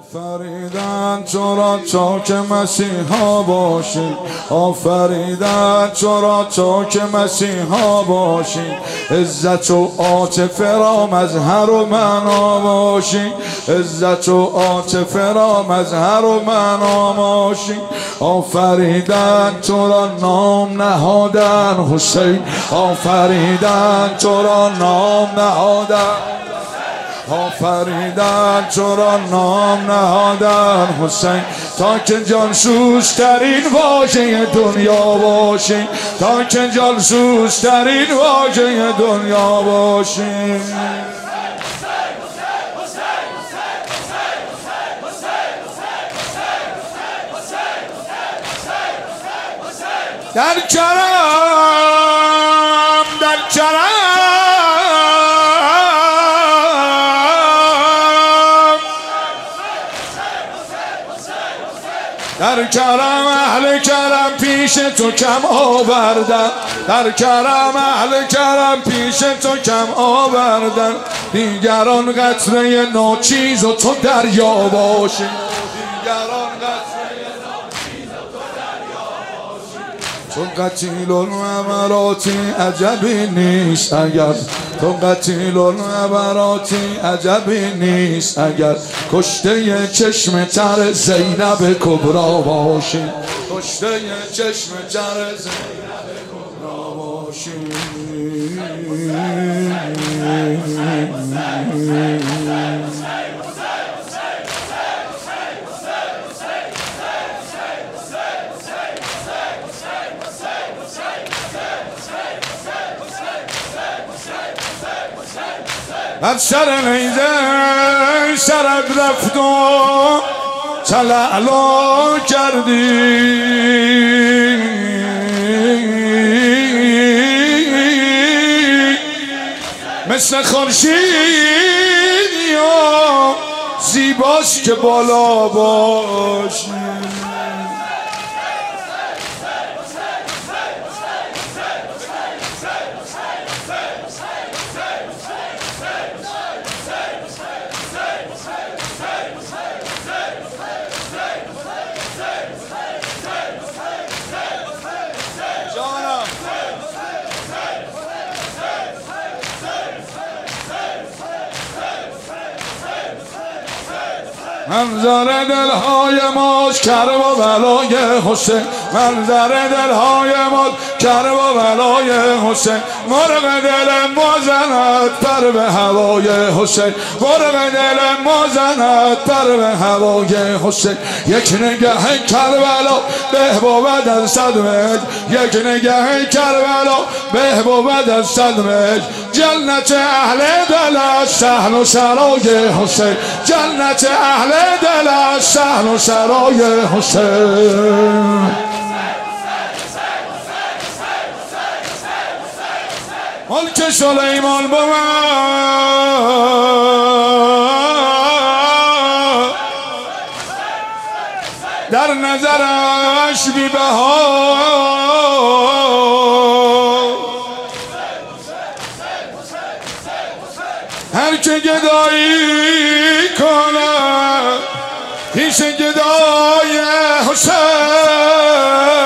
آفریدن چرا چاک مسیحا باشی، آفریدن چرا چاک مسیحا باشی، عزت و عاطفه را مظهر و معنا باشی، عزت و عاطفه را مظهر و معنا باشی. آفریدن چرا نام نهادن حسین، آفریدن چرا نام نهادن، آفریدن چرا نام نهادن حسین، تا که جانسوزترین واژه دنیا باشی، تا که جانسوزترین واژه دنیا باشی. در کرم در کرم در کرم اهل کرم پیش تو کم آوردن، در کرم اهل کرم پیش تو کم آوردن، دیگران قطره ناچیز و تو دریا باشی، دیگران قطره ناچیز و تو دریا باشی. چون قتیل العبراتی عجبی نیست اگر، تو قتیل العبراتی عجبی نیست اگر کشته چشم تر زینب کبرا باشی، کشته چشم تر زینب کبرا باشی. بر سر نیزه سرت رفت و تلعلا کردی، مثل خورشید یا زیباست که بالا باشی. منظر دلهای ماست کرب و بلای حسین، منظر دلهای ماست کرب و بلای حسین، مرغ دل ما زند پر به هوای حسین، مرغ دل ما زند پر به هوای حسین. یک نگه کربلا به بود از صد مهر، یک نگه کربلا به بود از صد مهر. جنت اهل دل از صحن و سرای حسین، جنت اهل دل از صحن و سرای حسین. ملک سلیمان بود در نظرش بی بها، هر که گدایی کنه پیش گدای حسین.